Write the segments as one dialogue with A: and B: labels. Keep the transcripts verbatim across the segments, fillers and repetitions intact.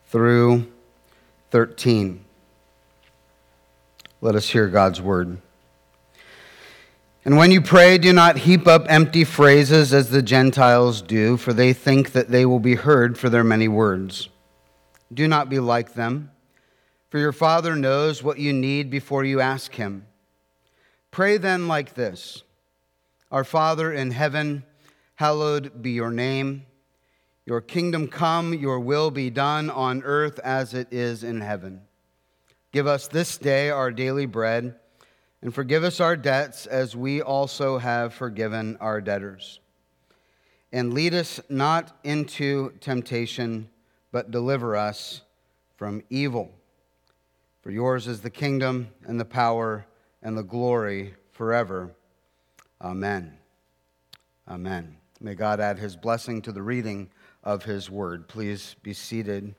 A: through thirteen. Let us hear God's word. And when you pray, do not heap up empty phrases as the Gentiles do, for they think that they will be heard for their many words. Do not be like them, for your Father knows what you need before you ask him. Pray then like this: Our Father in heaven, hallowed be your name. Your kingdom come, your will be done on earth as it is in heaven. Give us this day our daily bread, and forgive us our debts as we also have forgiven our debtors. And lead us not into temptation, but deliver us from evil. For yours is the kingdom and the power and the glory forever. Amen. Amen. May God add his blessing to the reading of his word. Please be seated.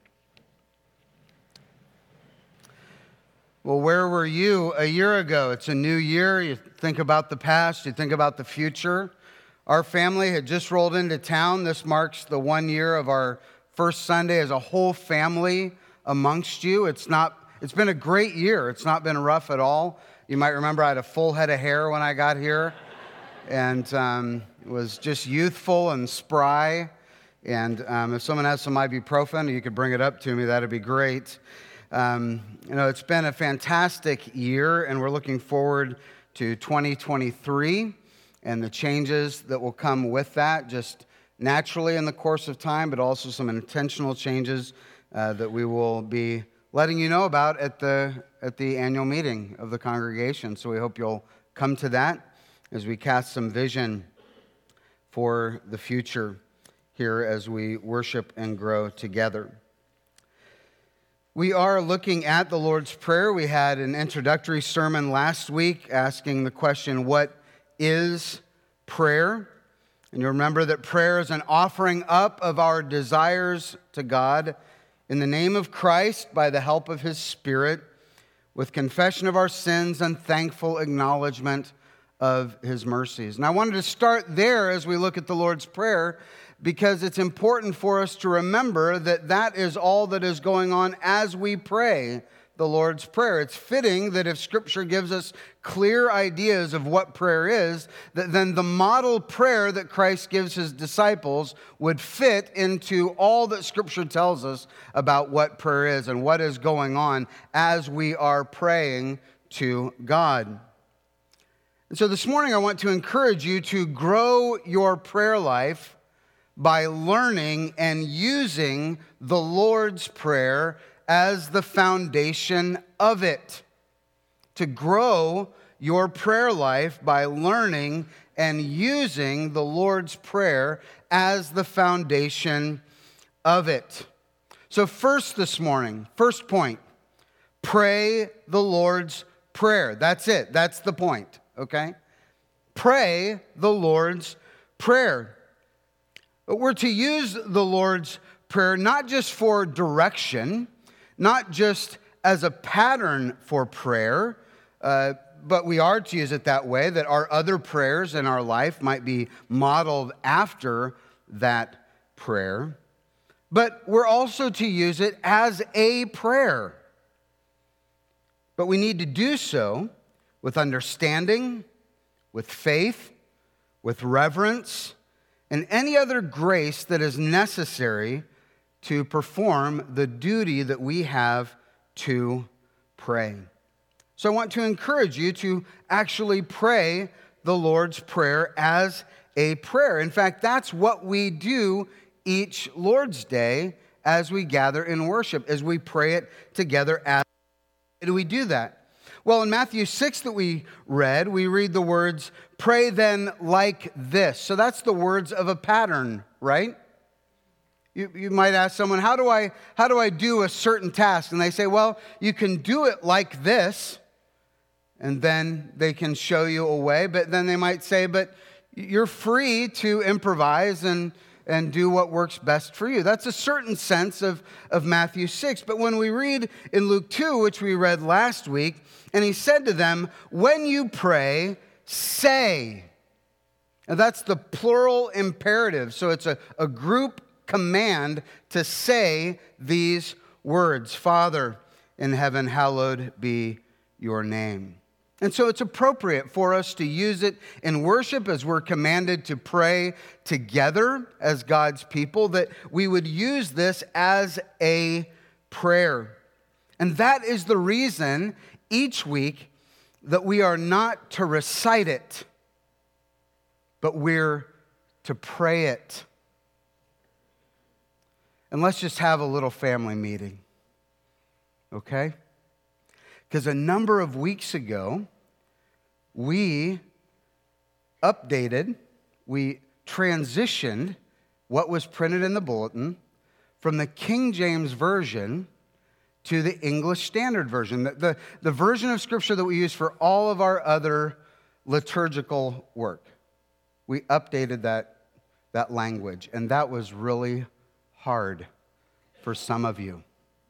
A: Well, where were you a year ago? It's a new year. You think about the past, you think about the future. Our family had just rolled into town. This marks the one year of our first Sunday as a whole family amongst you. It's not, it's been a great year. It's not been rough at all. You might remember I had a full head of hair when I got here, and um, was just youthful and spry. And um, if someone has some ibuprofen, you could bring it up to me. That'd be great. Um, you know, it's been a fantastic year, and we're looking forward to twenty twenty-three and the changes that will come with that, just naturally in the course of time, but also some intentional changes uh, that we will be letting you know about at the at the annual meeting of the congregation. So we hope you'll come to that as we cast some vision for the future here as we worship and grow together. We are looking at the Lord's Prayer. We had an introductory sermon last week asking the question, what is prayer? And you remember that prayer is an offering up of our desires to God in the name of Christ by the help of his Spirit, with confession of our sins and thankful acknowledgement of his mercies. And I wanted to start there as we look at the Lord's Prayer, because it's important for us to remember that that is all that is going on as we pray the Lord's Prayer. It's fitting that if Scripture gives us clear ideas of what prayer is, that then the model prayer that Christ gives his disciples would fit into all that Scripture tells us about what prayer is and what is going on as we are praying to God. And so this morning I want to encourage you to grow your prayer life by learning and using the Lord's Prayer as the foundation of it. To grow your prayer life by learning and using the Lord's Prayer as the foundation of it. So first this morning, first point, pray the Lord's Prayer. That's it. That's the point, okay? Pray the Lord's Prayer. But we're to use the Lord's Prayer not just for direction, not just as a pattern for prayer, uh, but we are to use it that way, that our other prayers in our life might be modeled after that prayer. But we're also to use it as a prayer. But we need to do so with understanding, with faith, with reverence, and any other grace that is necessary to perform the duty that we have to pray. So I want to encourage you to actually pray the Lord's Prayer as a prayer. In fact, that's what we do each Lord's Day as we gather in worship, as we pray it together. As how do we do that? Well, in Matthew six that we read, we read the words, pray then like this. So that's the words of a pattern, right? You, you might ask someone, how do I how do I do a certain task? And they say, well, you can do it like this, and then they can show you a way. But then they might say, but you're free to improvise and and do what works best for you. That's a certain sense of, of Matthew six. But when we read in Luke two, which we read last week, and he said to them, when you pray, say. And that's the plural imperative. So it's a, a group command to say these words, Father in heaven, hallowed be your name. And so it's appropriate for us to use it in worship as we're commanded to pray together as God's people, that we would use this as a prayer. And that is the reason each week that we are not to recite it, but we're to pray it. And let's just have a little family meeting, okay? Because a number of weeks ago, we updated, we transitioned what was printed in the bulletin from the King James Version to the English Standard Version, the, the, the version of Scripture that we use for all of our other liturgical work. We updated that, that language, and that was really hard for some of you.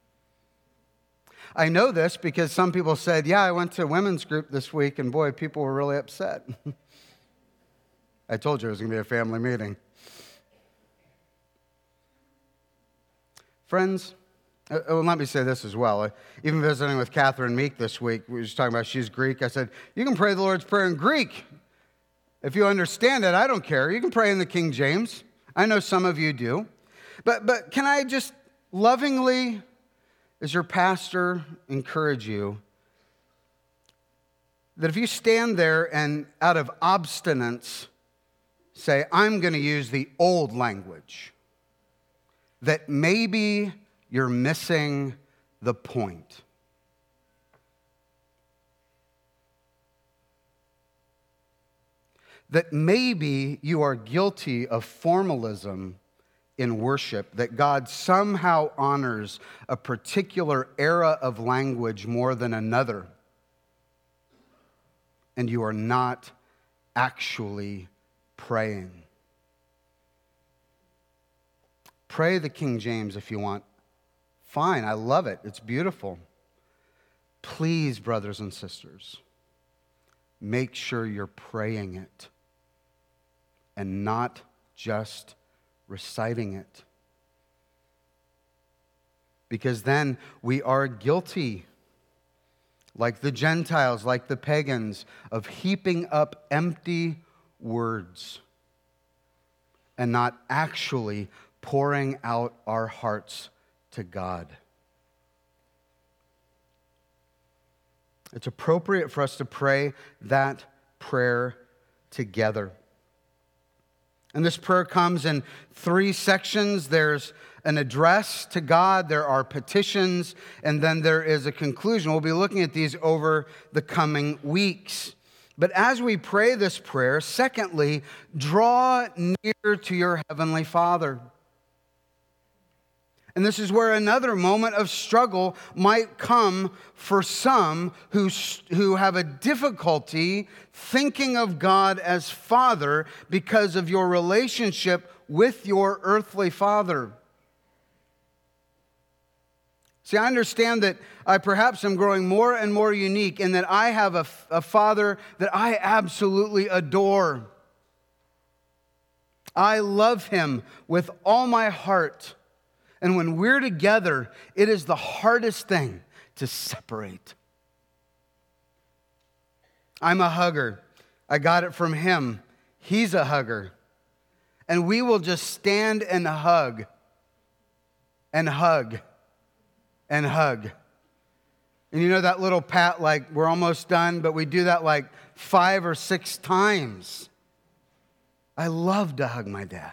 A: I know this because some people said, yeah, I went to a women's group this week, and boy, people were really upset. I told you it was going to be a family meeting. Friends, uh, well, let me say this as well. Uh, even visiting with Catherine Meek this week, we were just talking about she's Greek. I said, you can pray the Lord's Prayer in Greek. If you understand it, I don't care. You can pray in the King James. I know some of you do. But, but can I just lovingly, as your pastor, encourage you that if you stand there and out of obstinance say, I'm going to use the old language, that maybe you're missing the point. That maybe you are guilty of formalism in worship, that God somehow honors a particular era of language more than another, and you are not actually praying. Pray the King James if you want. Fine, I love it. It's beautiful. Please, brothers and sisters, make sure you're praying it and not just reciting it. Because then we are guilty, like the Gentiles, like the pagans, of heaping up empty words and not actually pouring out our hearts to God. It's appropriate for us to pray that prayer together. And this prayer comes in three sections. There's an address to God, there are petitions, and then there is a conclusion. We'll be looking at these over the coming weeks. But as we pray this prayer, secondly, draw near to your heavenly Father. And this is where another moment of struggle might come for some who, who have a difficulty thinking of God as Father because of your relationship with your earthly father. See, I understand that I perhaps am growing more and more unique in that I have a, a father that I absolutely adore. I love him with all my heart. And when we're together, it is the hardest thing to separate. I'm a hugger. I got it from him. He's a hugger. And we will just stand and hug and hug and hug. And you know that little pat, like we're almost done, but we do that like five or six times. I love to hug my dad.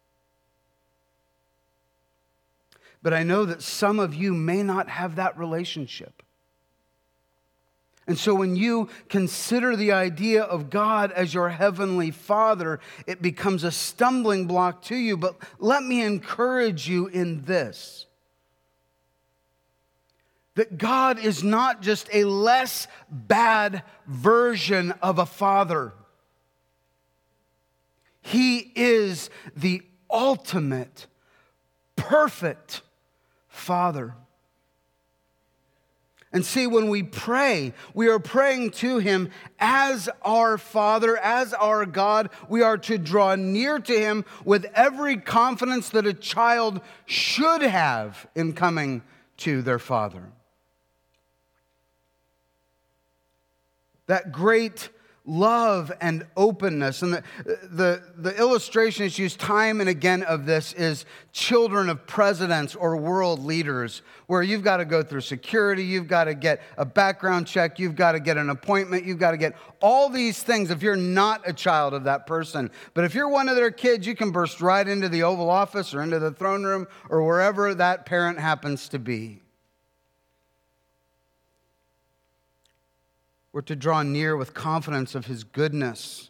A: But I know that some of you may not have that relationship. And so when you consider the idea of God as your heavenly Father, it becomes a stumbling block to you. But let me encourage you in this. That God is not just a less bad version of a father. He is the ultimate, perfect Father. And see, when we pray, we are praying to him as our Father, as our God. We are to draw near to him with every confidence that a child should have in coming to their father. That great love and openness. And the, the, the illustration that's used time and again of this is children of presidents or world leaders, where you've got to go through security, you've got to get a background check, you've got to get an appointment, you've got to get all these things if you're not a child of that person. But if you're one of their kids, you can burst right into the Oval Office or into the throne room or wherever that parent happens to be. We're to draw near with confidence of His goodness.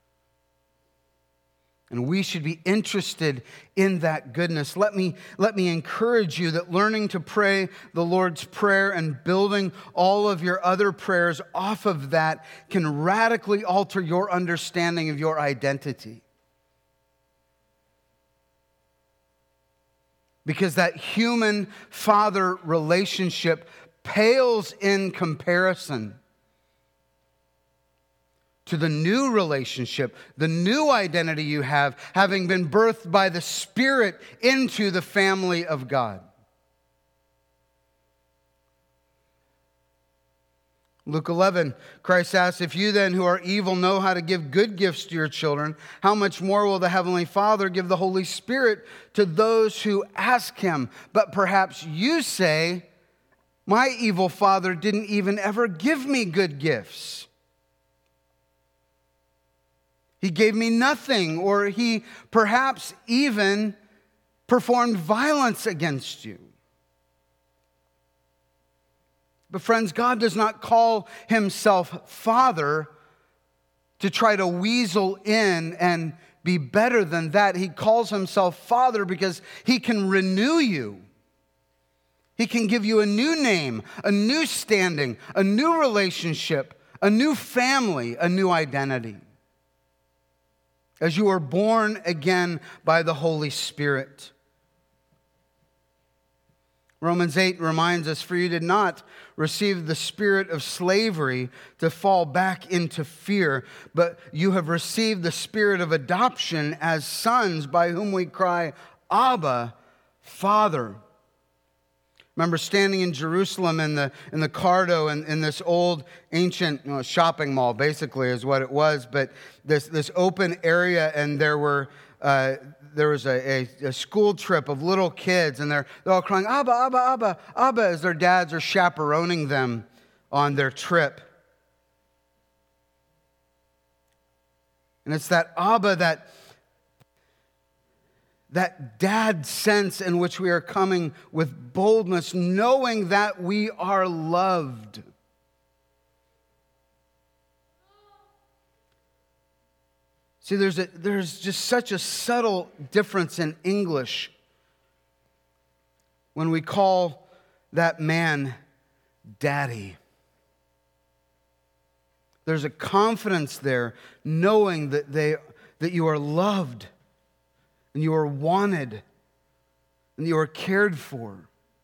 A: And we should be interested in that goodness. Let me, let me encourage you that learning to pray the Lord's Prayer and building all of your other prayers off of that can radically alter your understanding of your identity. Because that human-father relationship pales in comparison to the new relationship, the new identity you have, having been birthed by the Spirit into the family of God. Luke eleven, Christ asks, if you then who are evil know how to give good gifts to your children, how much more will the Heavenly Father give the Holy Spirit to those who ask Him? But perhaps you say, my evil father didn't even ever give me good gifts. He gave me nothing, or he perhaps even performed violence against you. But friends, God does not call Himself Father to try to weasel in and be better than that. He calls Himself Father because He can renew you. He can give you a new name, a new standing, a new relationship, a new family, a new identity, as you are born again by the Holy Spirit. Romans eight reminds us, for you did not receive the spirit of slavery to fall back into fear, but you have received the spirit of adoption as sons, by whom we cry, Abba, Father. Remember standing in Jerusalem in the in the Cardo in, in this old ancient you know, shopping mall, basically is what it was, but this this open area, and there were uh, there was a, a, a school trip of little kids, and they're they're all crying Abba, Abba, Abba, Abba, as their dads are chaperoning them on their trip. And it's that Abba, that That dad sense in which we are coming with boldness, knowing that we are loved. See, there's, a, there's just such a subtle difference in English when we call that man daddy. There's a confidence there, knowing that they that you are loved, and you are wanted, and you are cared for.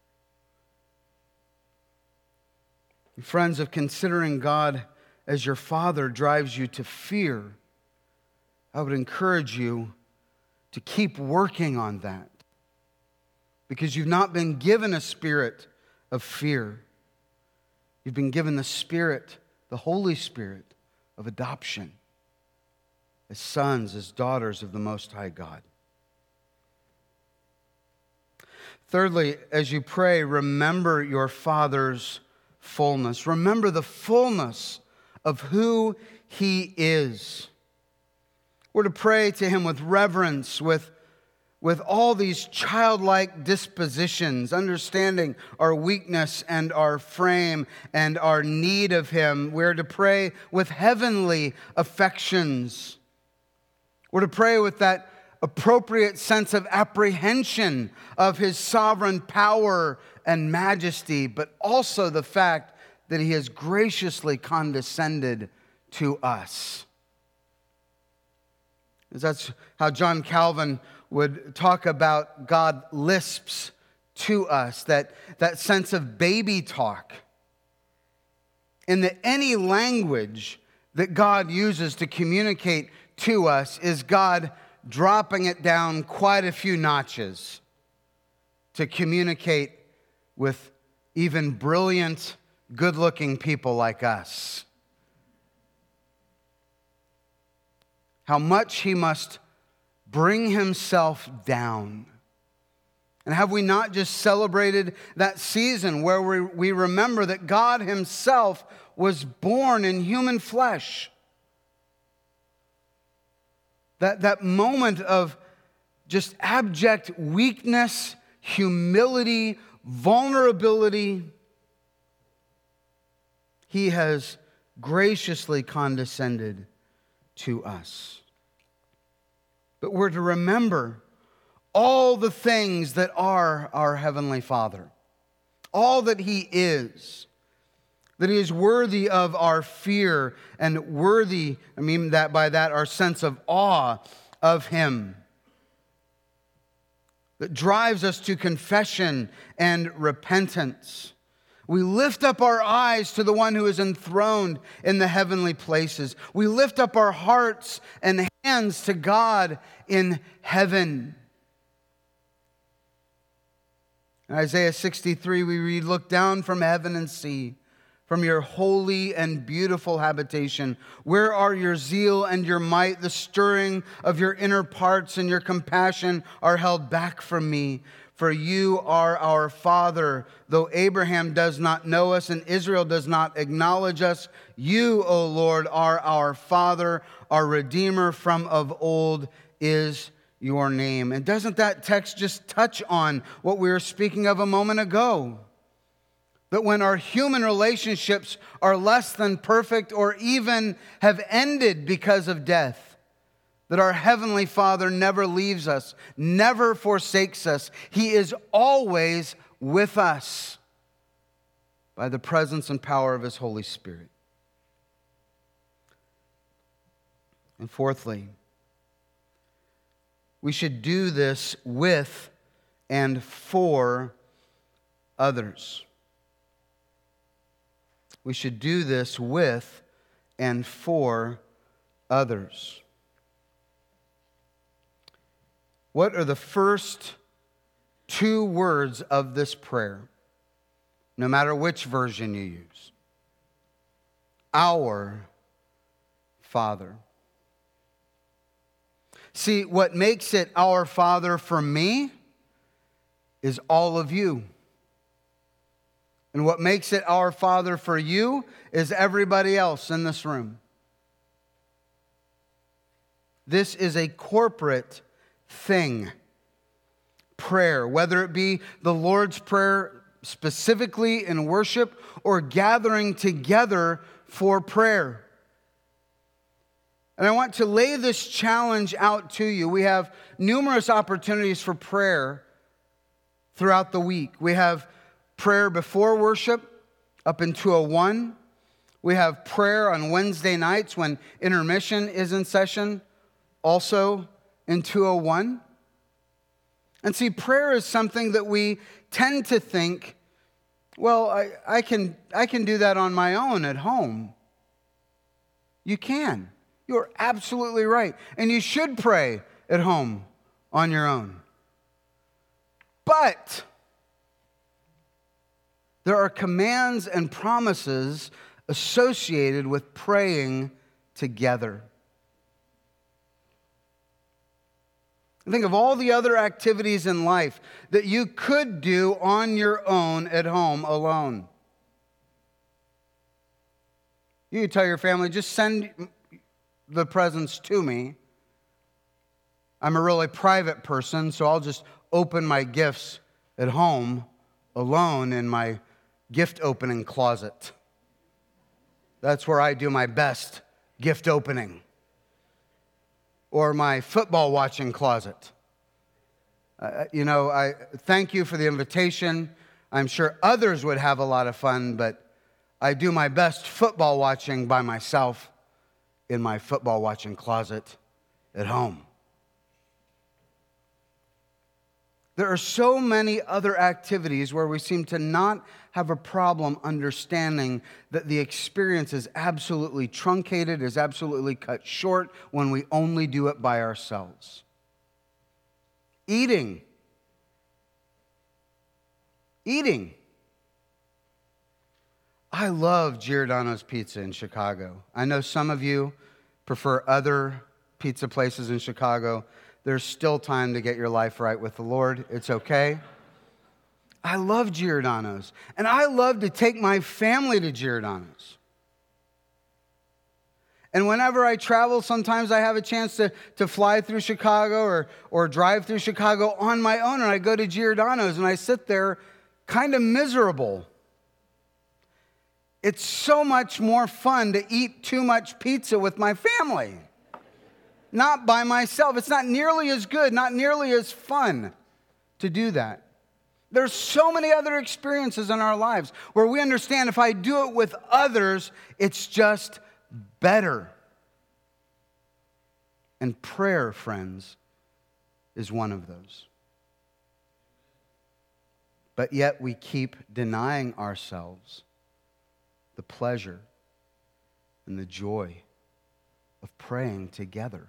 A: And friends, if considering God as your Father drives you to fear, I would encourage you to keep working on that, because you've not been given a spirit of fear. You've been given the Spirit, the Holy Spirit of adoption, as sons, as daughters of the Most High God. Thirdly, as you pray, remember your Father's fullness. Remember the fullness of who He is. We're to pray to Him with reverence, with, with all these childlike dispositions, understanding our weakness and our frame and our need of Him. We're to pray with heavenly affections. We're to pray with that appropriate sense of apprehension of His sovereign power and majesty, but also the fact that He has graciously condescended to us. That's how John Calvin would talk about God lisps to us, that, that sense of baby talk. In that any language that God uses to communicate to us is God dropping it down quite a few notches to communicate with even brilliant, good-looking people like us. How much he must bring himself down. And have we not just celebrated that season where we, we remember that God himself was born in human flesh? That, that moment of just abject weakness, humility, vulnerability, he has graciously condescended to us. But we're to remember all the things that are our Heavenly Father, all that he is, that he is worthy of our fear and worthy, I mean that by that our sense of awe of him, that drives us to confession and repentance. We lift up our eyes to the one who is enthroned in the heavenly places. We lift up our hearts and hands to God in heaven. In Isaiah sixty-three, we read, "Look down from heaven and see, from your holy and beautiful habitation. Where are your zeal and your might? The stirring of your inner parts and your compassion are held back from me. For you are our Father, though Abraham does not know us and Israel does not acknowledge us. You, O Lord, are our Father, our Redeemer from of old is your name." And doesn't that text just touch on what we were speaking of a moment ago? That when our human relationships are less than perfect or even have ended because of death, that our Heavenly Father never leaves us, never forsakes us. He is always with us by the presence and power of his Holy Spirit. And fourthly, we should do this with and for others. We should do this with and for others. What are the first two words of this prayer, no matter which version you use? Our Father. See, what makes it our Father for me is all of you. And what makes it our Father for you is everybody else in this room. This is a corporate thing. Prayer, whether it be the Lord's Prayer specifically in worship or gathering together for prayer. And I want to lay this challenge out to you. We have numerous opportunities for prayer throughout the week. We have prayer before worship up in two oh one. We have prayer on Wednesday nights when intermission is in session, also in two oh one. And see, prayer is something that we tend to think, well, I, I can I can do that on my own at home. You can. You're absolutely right. And you should pray at home on your own. But there are commands and promises associated with praying together. Think of all the other activities in life that you could do on your own at home alone. You could tell your family, just send the presents to me. I'm a really private person, so I'll just open my gifts at home alone in my gift opening closet. That's where I do my best gift opening. Or my football watching closet. Uh, you know, I thank you for the invitation. I'm sure others would have a lot of fun, but I do my best football watching by myself in my football watching closet at home. There are so many other activities where we seem to not have a problem understanding that the experience is absolutely truncated, is absolutely cut short when we only do it by ourselves. Eating. Eating. I love Giordano's Pizza in Chicago. I know some of you prefer other pizza places in Chicago. There's still time to get your life right with the Lord. It's okay. I love Giordano's, and I love to take my family to Giordano's. And whenever I travel, sometimes I have a chance to, to fly through Chicago or, or drive through Chicago on my own, and I go to Giordano's, and I sit there kind of miserable. It's so much more fun to eat too much pizza with my family, not by myself. It's not nearly as good, not nearly as fun to do that. There's so many other experiences in our lives where we understand if I do it with others, it's just better. And prayer, friends, is one of those. But yet we keep denying ourselves the pleasure and the joy of praying together.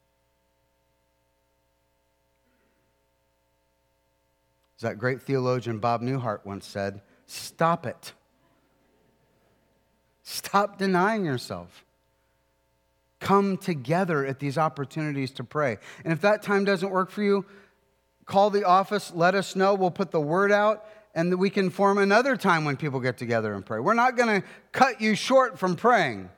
A: As that great theologian Bob Newhart once said, stop it. Stop denying yourself. Come together at these opportunities to pray. And if that time doesn't work for you, call the office, let us know. We'll put the word out, and we can form another time when people get together and pray. We're not going to cut you short from praying.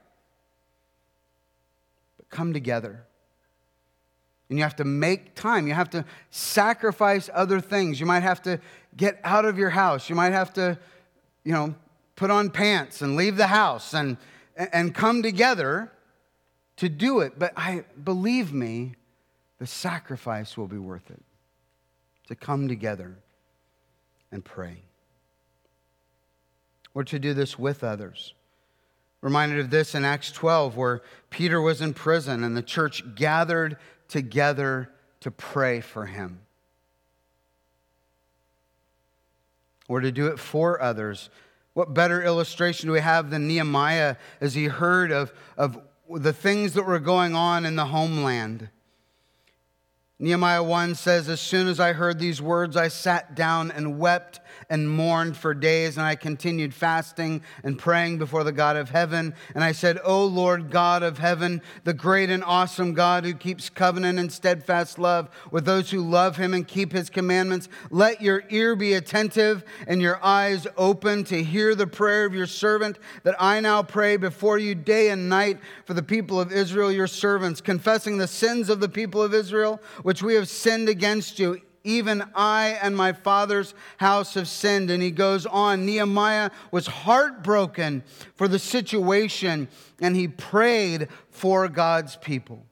A: But come together. And you have to make time. You have to sacrifice other things. You might have to get out of your house. You might have to, you know, put on pants and leave the house and, and come together to do it. But I believe me, the sacrifice will be worth it. To come together and pray. Or to do this with others. Reminded of this in Acts twelve, where Peter was in prison and the church gathered together to pray for him. Or to do it for others. What better illustration do we have than Nehemiah as he heard of, of the things that were going on in the homeland? Nehemiah one says, as soon as I heard these words, I sat down and wept and mourned for days, and I continued fasting and praying before the God of heaven. And I said, O Lord God of heaven, the great and awesome God who keeps covenant and steadfast love with those who love him and keep his commandments, let your ear be attentive and your eyes open to hear the prayer of your servant that I now pray before you day and night for the people of Israel, your servants, confessing the sins of the people of Israel, which we have sinned against you. Even I and my father's house have sinned. And he goes on. Nehemiah was heartbroken for the situation, and he prayed for God's people.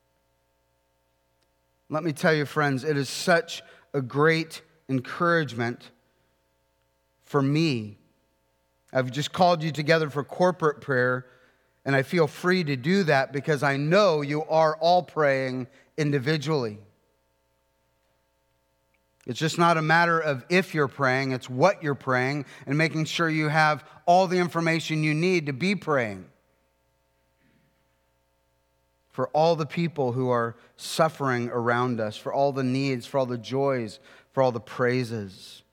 A: Let me tell you, friends, it is such a great encouragement for me. I've just called you together for corporate prayer, and I feel free to do that because I know you are all praying individually. It's just not a matter of if you're praying, it's what you're praying and making sure you have all the information you need to be praying. For all the people who are suffering around us, for all the needs, for all the joys, for all the praises.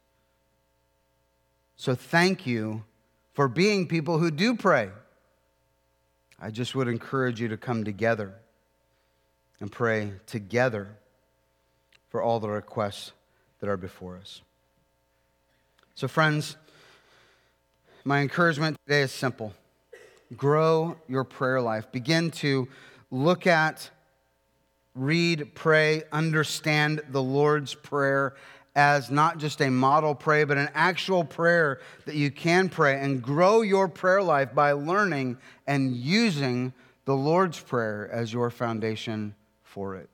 A: So thank you for being people who do pray. I just would encourage you to come together and pray together for all the requests that are before us. So friends, my encouragement today is simple. Grow your prayer life. Begin to look at, read, pray, understand the Lord's Prayer as not just a model prayer, but an actual prayer that you can pray, and grow your prayer life by learning and using the Lord's Prayer as your foundation for it.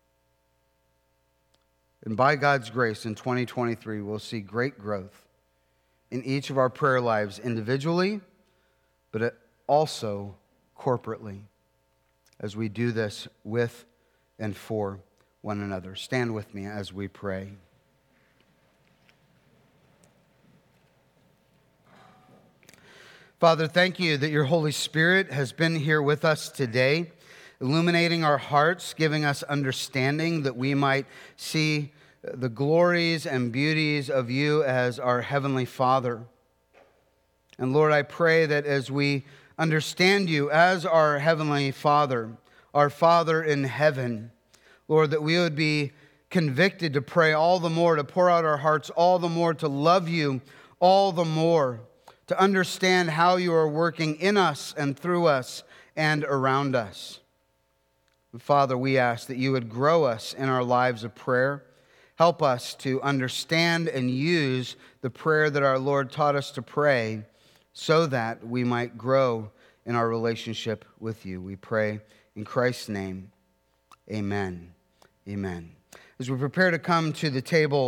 A: And by God's grace, in twenty twenty-three, we'll see great growth in each of our prayer lives individually, but also corporately as we do this with and for one another. Stand with me as we pray. Father, thank you that your Holy Spirit has been here with us today, illuminating our hearts, giving us understanding that we might see the glories and beauties of you as our Heavenly Father. And Lord, I pray that as we understand you as our Heavenly Father, our Father in heaven, Lord, that we would be convicted to pray all the more, to pour out our hearts all the more, to love you all the more, to understand how you are working in us and through us and around us. Father, we ask that you would grow us in our lives of prayer. Help us to understand and use the prayer that our Lord taught us to pray so that we might grow in our relationship with you. We pray in Christ's name, amen. Amen. As we prepare to come to the table